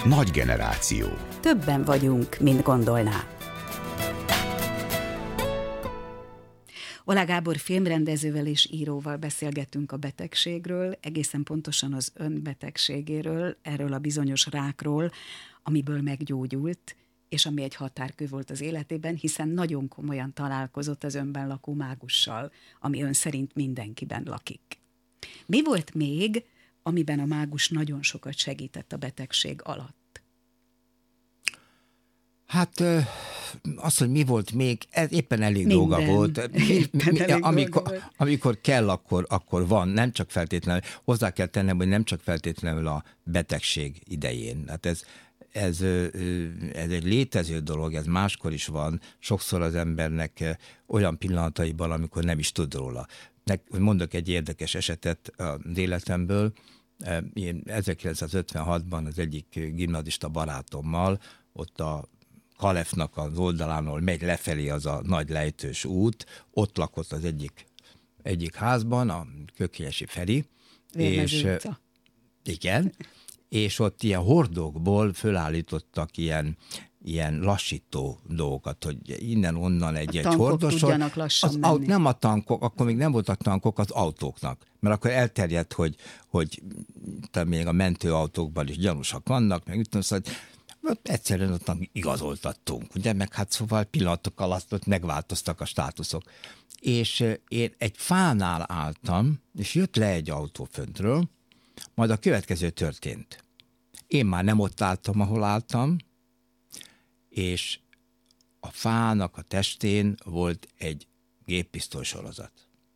Nagy generáció. Többen vagyunk, mint gondolná. Oláh Gábor filmrendezővel és íróval beszélgetünk a betegségről, egészen pontosan az önbetegségéről, erről a bizonyos rákról, amiből meggyógyult, és ami egy határkő volt az életében, hiszen nagyon komolyan találkozott az önben lakó mágussal, ami ön szerint mindenkiben lakik. Mi volt még, amiben a mágus nagyon sokat segített a betegség alatt? Hát az, hogy mi volt még, ez éppen elég dolga volt. Amikor kell, akkor van, nem csak feltétlenül, hozzá kell tennem, hogy nem csak feltétlenül a betegség idején. Hát ez egy létező dolog, ez máskor is van, sokszor az embernek olyan pillanataiban, amikor nem is tud róla. Mondok egy érdekes esetet az életemből. Én 1956-ban az egyik gimnazista barátommal, ott a Kalefnak az oldalánól megy lefelé az a nagy lejtős út, ott lakott az egyik házban, a Kökélyesi Feri, és igen, és ott ilyen hordókból fölállítottak ilyen lassító dolgokat, hogy innen-onnan egy hordosor. Nem a tankok, akkor még nem voltak tankok, az autóknak. Mert akkor elterjedt, hogy még a mentőautókban is gyanúsak vannak, meg szóval egyszerűen ott igazoltattunk, ugye, meg hát szóval pillanatok alatt ott megváltoztak a státuszok. És én egy fánál álltam, és jött le egy autó föntről, majd a következő történt. Én már nem ott álltam, ahol álltam, és a fának a testén volt egy géppisztoly sorozat.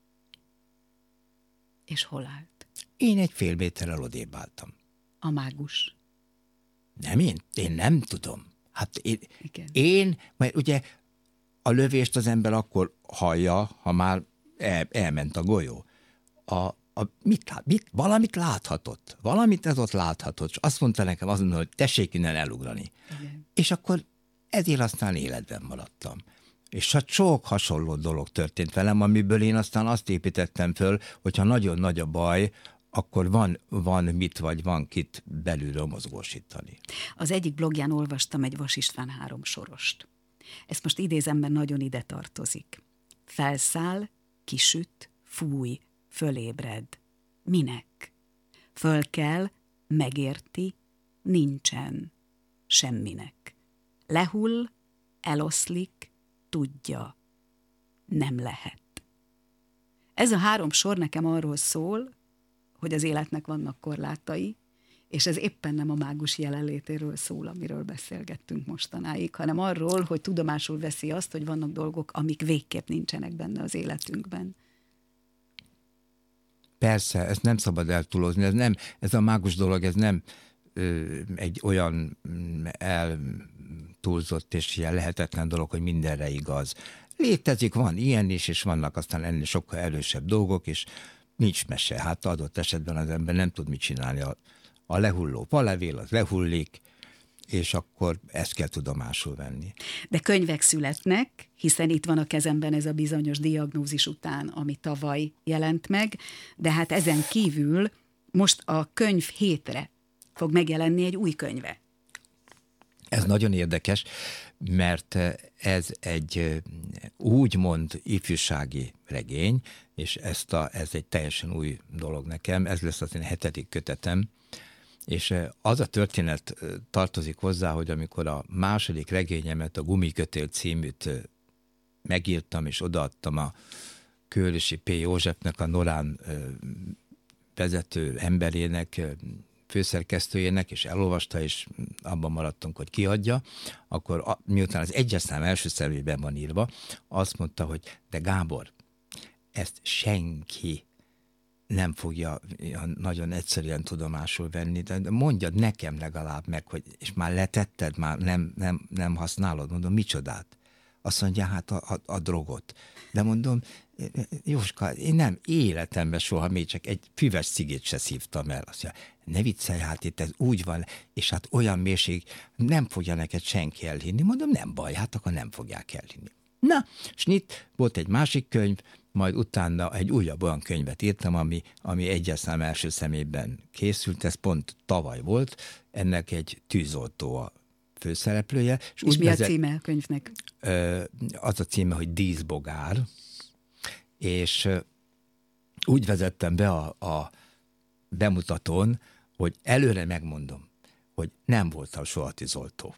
És hol állt? Én egy fél méterrel odébb álltam. A mágus. Nem én nem tudom. Hát én, mert ugye a lövést az ember hallja, ha már elment a golyó. Valamit láthatott. Valamit ez ott láthatott. És azt mondta nekem azonnal, hogy tessék innen elugrani. Igen. És akkor ezért aztán életben maradtam. És sok hasonló dolog történt velem, amiből én aztán azt építettem föl, hogyha nagyon nagy a baj, akkor van mit, vagy van kit belülről mozgósítani. Az egyik blogján olvastam egy Vas István 3 sorost. Ezt most idézem, mert nagyon ide tartozik. Felszáll, kisüt, fúj, fölébred. Minek? Fölkel, megérti, nincsen. Semminek. Lehull, eloszlik, tudja. Nem lehet. Ez a 3 sor nekem arról szól, hogy az életnek vannak korlátai, és ez éppen nem a mágus jelenlétéről szól, amiről beszélgettünk mostanáig, hanem arról, hogy tudomásul veszi azt, hogy vannak dolgok, amik végképp nincsenek benne az életünkben. Persze, ezt nem szabad eltúlozni, ez a mágus dolog, ez nem egy olyan eltúlzott és ilyen lehetetlen dolog, hogy mindenre igaz. Létezik, van ilyen is, és vannak aztán ennél sokkal erősebb dolgok, és nincs mese. Hát adott esetben az ember nem tud mit csinálni. A lehulló falevél, az lehullik, és akkor ezt kell tudomásul venni. De könyvek születnek, hiszen itt van a kezemben ez a bizonyos diagnózis után, ami tavaly jelent meg, de hát ezen kívül most a könyv hétre fog megjelenni egy új könyve. Ez nagyon érdekes, mert ez egy úgymond ifjúsági regény, és ez egy teljesen új dolog nekem, ez lesz az én 7. kötetem, és az a történet tartozik hozzá, hogy amikor a második regényemet, a Gumikötél címűt megírtam, és odaadtam a Kőrösi P. Józsefnek, a Norán vezető emberének, főszerkesztőjének, és elolvasta, és abban maradtunk, hogy kiadja, akkor miután az egyes szám első szervében van írva, azt mondta, hogy de Gábor, ezt senki nem fogja nagyon egyszerűen tudomásul venni, de mondjad nekem legalább meg, hogy, és már letetted, már nem használod, mondom, micsodát? Azt mondja, hát a drogot. De mondom, Jóska, én nem életemben soha még csak egy füves cigit se szívtam el. Azt mondja, ne viccelj, hát itt ez úgy van, és hát olyan mérség, nem fogja neked senki elhinni. Mondom, nem baj, hát akkor nem fogják elhinni. Na, snit, volt egy másik könyv, majd utána egy újabb olyan könyvet írtam, ami egyes szám első szemében készült, ez pont tavaly volt, ennek egy tűzoltó a főszereplője. És mi a címe a könyvnek? Az a címe, hogy Díszbogár, és úgy vezettem be a bemutatón, hogy előre megmondom, hogy nem voltam soha tűzoltó.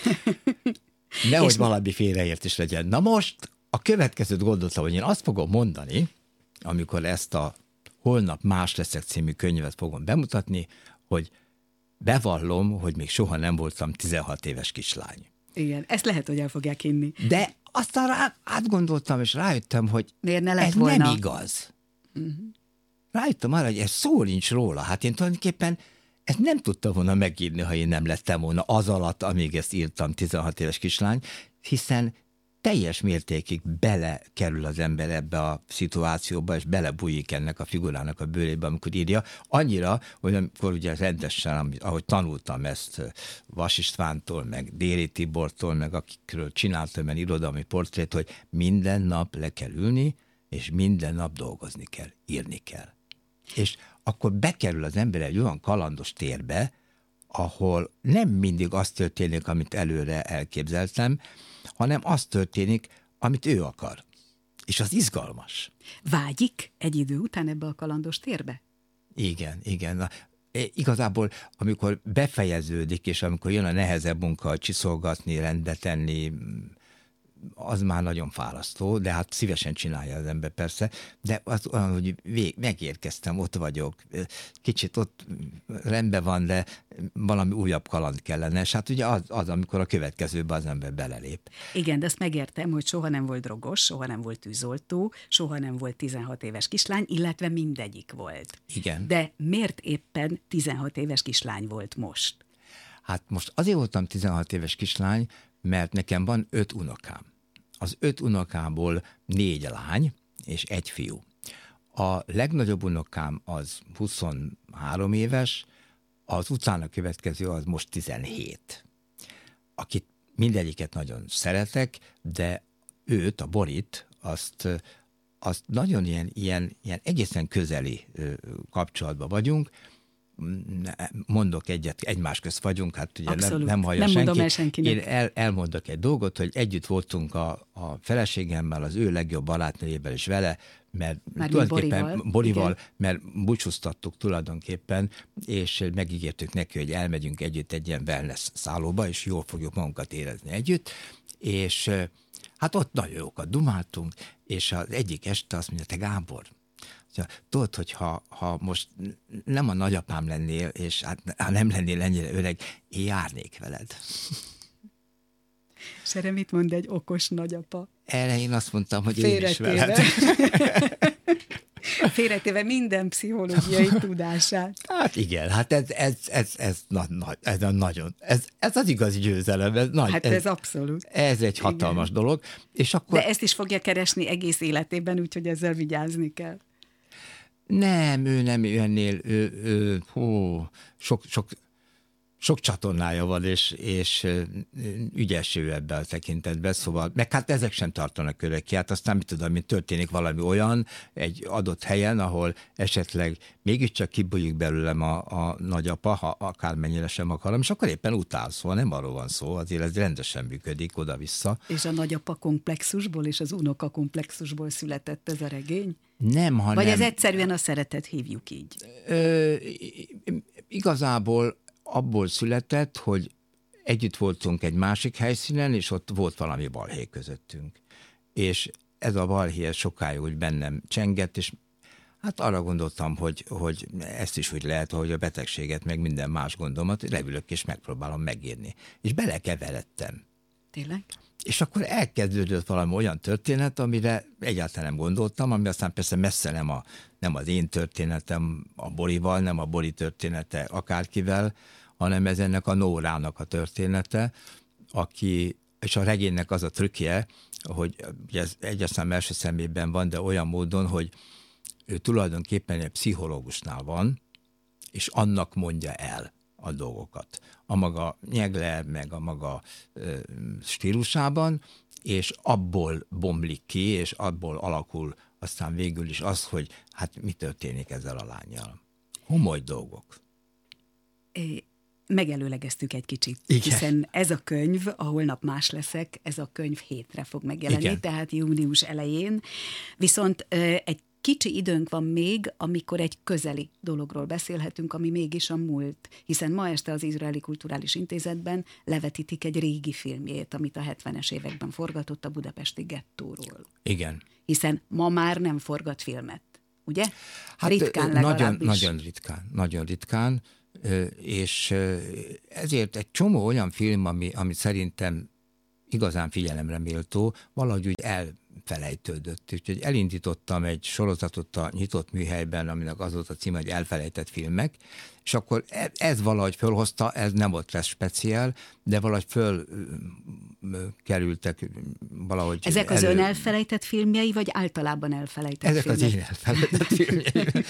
Nehogy valami félreértés legyen. Na most a következőt gondoltam, hogy én azt fogom mondani, amikor ezt a Holnap más leszek című könyvet fogom bemutatni, hogy bevallom, hogy még soha nem voltam 16 éves kislány. Igen, ezt lehet, hogy el fogják inni. De aztán átgondoltam, és rájöttem, hogy ez nem igaz. Rájöttem arra, hogy ez szó nincs róla. Hát én tulajdonképpen ezt nem tudtam volna megírni, ha én nem lettem volna az alatt, amíg ezt írtam, 16 éves kislány, hiszen teljes mértékig belekerül az ember ebbe a szituációba, és belebújik ennek a figurának a bőrébe, amikor írja. Annyira, hogy amikor ugye rendesen, ahogy tanultam ezt Vas Istvántól, meg Déri Tibortól, meg akikről csináltam egy irodalmi portrét, hogy minden nap le kell ülni, és minden nap dolgozni kell, írni kell. És akkor bekerül az ember egy olyan kalandos térbe, ahol nem mindig az történik, amit előre elképzeltem, hanem az történik, amit ő akar. És az izgalmas. Vágyik egy idő után ebbe a kalandos térbe? Igen. Igazából, amikor befejeződik, és amikor jön a nehezebb munka, csiszolgatni, rendbe tenni, az már nagyon fárasztó, de hát szívesen csinálja az ember persze, de az olyan, hogy megérkeztem, ott vagyok, kicsit ott rendben van, de valami újabb kaland kellene, és hát ugye az amikor a következőben az ember belelép. Igen, de azt megértem, hogy soha nem volt drogos, soha nem volt tűzoltó, soha nem volt 16 éves kislány, illetve mindegyik volt. Igen. De miért éppen 16 éves kislány volt most? Hát most azért voltam 16 éves kislány, mert nekem van 5 unokám. Az 5 unokából 4 lány és 1 fiú. A legnagyobb unokám az 23 éves, az utána következő az most 17. Akit mindegyiket nagyon szeretek, de őt, a Borit, azt nagyon ilyen egészen közeli kapcsolatban vagyunk. Mondok egyet, egymás közt vagyunk, hát ugye nem hallja senki. Mondom el senkinek. Én elmondok egy dolgot, hogy együtt voltunk a feleségemmel, az ő legjobb barátnőjével is vele, mert tulajdonképpen Borival, mert búcsúztattuk tulajdonképpen, és megígértük neki, hogy elmegyünk együtt egy ilyen wellness szállóba, és jól fogjuk magunkat érezni együtt, és hát ott nagyon jókat dumáltunk, és az egyik este azt mondja, te Gábor, tudod, hogy ha most nem a nagyapám lennél, és hát ha nem lennél ennyire öreg, én járnék veled. És erre mit mond egy okos nagyapa? Erre én azt mondtam, hogy én is veled. Félretéve minden pszichológiai tudását. Hát igen, hát ez nagyon, ez az igazi győzelem. Ez abszolút. Ez egy hatalmas dolog. És akkor... De ezt is fogja keresni egész életében, úgyhogy ezzel vigyázni kell. Nem, ő nem ennél, sok csatornája van, és ügyes ő ebben a tekintetben, szóval, meg hát ezek sem tartanak örökké, hát aztán mit tudom, mint történik valami olyan egy adott helyen, ahol esetleg mégiscsak kibújik belőlem a nagyapa, ha akármennyire sem akarom, és akkor éppen utál, szóval nem arról van szó, azért ez rendesen működik oda-vissza. És a nagyapa komplexusból és az unoka komplexusból született ez a regény? Nem, hanem... Vagy ez egyszerűen a szeretet, hívjuk így? Igazából abból született, hogy együtt voltunk egy másik helyszínen, és ott volt valami balhé közöttünk. És ez a balhé sokáig úgy bennem csengett, és hát arra gondoltam, hogy ezt is úgy lehet, hogy a betegséget, meg minden más gondomat, leülök és megpróbálom megírni. És belekeveredtem. Tényleg? És akkor elkezdődött valami olyan történet, amire egyáltalán nem gondoltam, ami aztán persze messze nem az én történetem a Borival, nem a Bori története akárkivel, hanem ez ennek a Nórának a története, aki, és a regénynek az a trükkje, hogy ez egyáltalán első szemében van, de olyan módon, hogy ő tulajdonképpen egy pszichológusnál van, és annak mondja el a dolgokat. A maga nyegle, meg a maga stílusában, és abból bomlik ki, és abból alakul aztán végül is az, hogy hát mi történik ezzel a lánnyal. Homoly dolgok. Megelőlegeztük egy kicsit, igen. Hiszen ez a könyv, a Holnap más leszek, ez a könyv hétre fog megjelenni, igen. Tehát június elején. Viszont egy kicsi időnk van még, amikor egy közeli dologról beszélhetünk, ami mégis a múlt, hiszen ma este az Izraeli Kulturális Intézetben levetítik egy régi filmjét, amit a 70-es években forgatott a budapesti gettóról. Igen. Hiszen ma már nem forgat filmet, ugye? Hát ritkán legalábbis. Nagyon ritkán, és ezért egy csomó olyan film, ami szerintem igazán figyelemre méltó, valahogy úgy elfelejtődött. Úgyhogy elindítottam egy sorozatot a Nyitott Műhelyben, aminek az volt a címe, hogy Elfelejtett filmek, és akkor ez valahogy fölhozta, ez nem volt lesz speciál, de valahogy fölkerültek valahogy. Ezek az ön elfelejtett filmjei, vagy általában elfelejtett ezek filmek? Ezek az én elfelejtett filmjeim.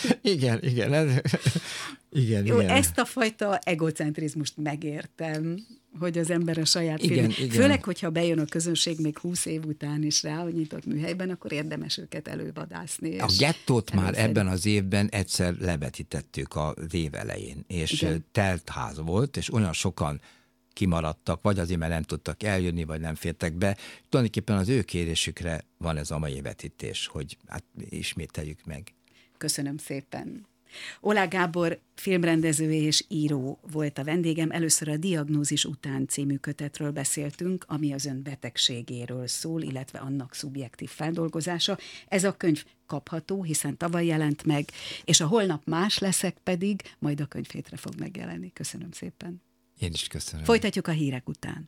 Igen. Jó, igen. ezt a fajta egocentrizmust megértem, hogy az ember a saját igen. Főleg, hogyha bejön a közönség még 20 év után is rá, hogy Nyitott Műhelyben, akkor érdemes őket elővadászni. A gettót már ebben az évben egyszer levetítettük az év elején, és igen. Telt ház volt, és olyan sokan kimaradtak, vagy azért, mert nem tudtak eljönni, vagy nem fértek be. Tulajdonképpen az ő kérésükre van ez a mai vetítés, hogy hát ismételjük meg. Köszönöm szépen. Oláh Gábor filmrendező és író volt a vendégem. Először a Diagnózis után című kötetről beszéltünk, ami az ön betegségéről szól, illetve annak szubjektív feldolgozása. Ez a könyv kapható, hiszen tavaly jelent meg, és a Holnap más leszek pedig majd a könyvhétre fog megjelenni. Köszönöm szépen. Én is köszönöm. Folytatjuk a hírek után.